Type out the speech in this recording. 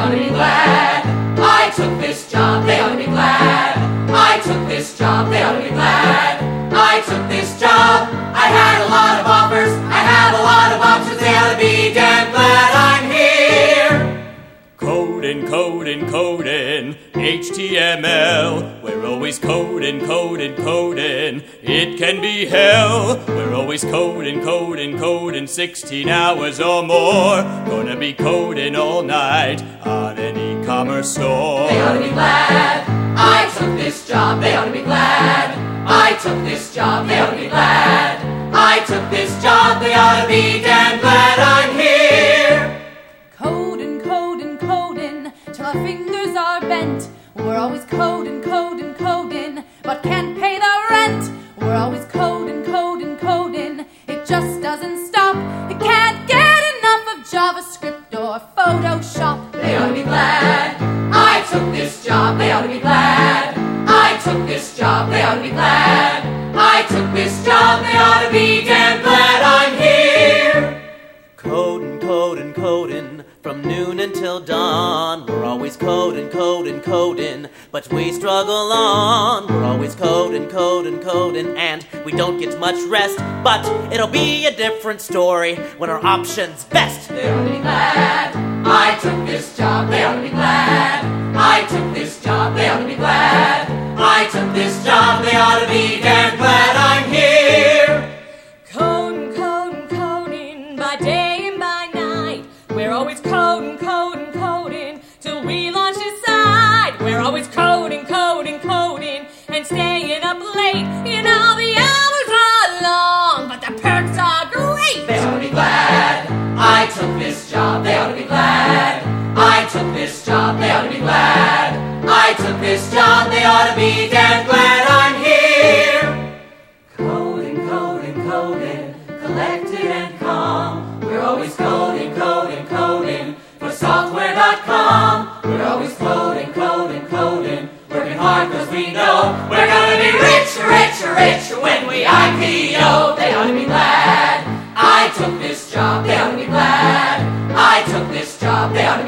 ought to be glad. I took this job, they ought to be glad. I took this job, they ought to be glad. I took this job, I had a lot of offers, I have a lot of options, they ought to be damn glad I'm here. Coding, coding, coding, HTML. We're always coding, coding, coding. It can be hell. We're always coding, coding, coding, 16 hours or more. Gonna be coding all night on an e-commerce store. They ought to be glad. I took this job, they ought to be glad. I took this job, they ought to be glad. I took this job, they ought to be damn glad I'm here. Coding, coding, coding, till our fingers are bent. We're always coding, coding, coding, but can't pay the rent. We're always coding, coding, coding. It just doesn't stop. It can't get enough of JavaScript or Photoshop. They ought to be glad. I took this job, they ought to be glad. I took this job, they ought to be glad. I took this job, they ought to be damn glad I'm here. Coding, coding, coding, from noon until dawn. We're always coding, coding, coding, but we struggle on. We're always coding, coding, coding, and we don't get much rest. But it'll be a different story when our option's best. They ought to be glad. I took this job, they ought to be glad. I took this job, they ought to be glad. I took this job, they ought to be damn glad I'm here. Coding, coding, coding, by day and by night. We're always coding, coding, coding, till we launch a site. We're always coding, coding, coding, and staying up late. You know the hours are long, but the perks are great. They ought to be glad. I took this job, they ought to be glad. I took this job, they ought to be glad. I took this job, they ought to be damn glad I'm here. Coding, coding, coding, collected and calm. We're always coding, coding, coding, for software.com. We're always coding, coding, coding, working hard cause we know we're gonna be rich, rich, rich when we IPO. They ought to be glad. I took this job, they ought to be glad. I took this job, they ought to